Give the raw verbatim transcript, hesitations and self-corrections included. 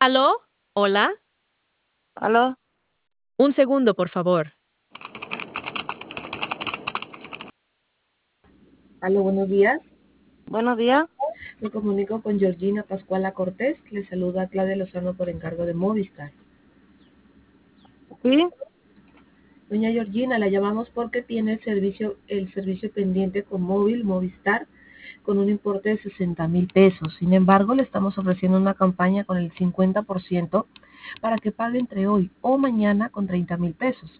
¿Aló? ¿Hola? ¿Aló? Un segundo, por favor. Aló, buenos días. Buenos días. Me comunico con Georgina Pascuala Cortés. Le saluda Claudia Lozano por encargo de Movistar. Sí, Doña Georgina, la llamamos porque tiene el servicio, el servicio pendiente con móvil Movistar con un importe de sesenta mil pesos. Sin embargo, le estamos ofreciendo una campaña con el cincuenta por ciento para que pague entre hoy o mañana con treinta mil pesos.